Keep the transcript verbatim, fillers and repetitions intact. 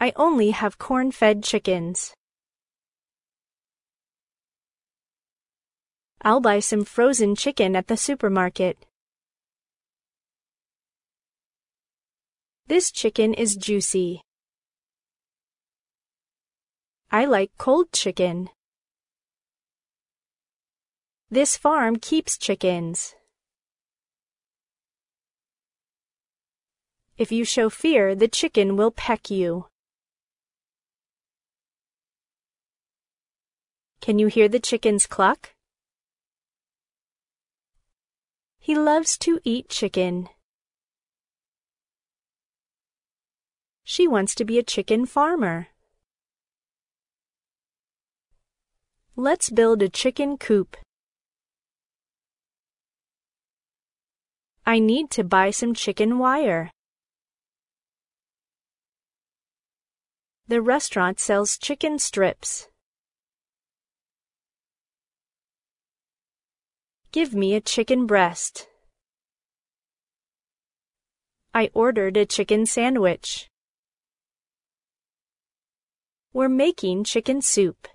I only have corn-fed chickens. I'll buy some frozen chicken at the supermarket. This chicken is juicy. I like cold chicken. This farm keeps chickens. If you show fear, the chicken will peck you. Can you hear the chickens cluck? He loves to eat chicken. She wants to be a chicken farmer. Let's build a chicken coop. I need to buy some chicken wire. The restaurant sells chicken strips. Give me a chicken breast. I ordered a chicken sandwich. We're making chicken soup.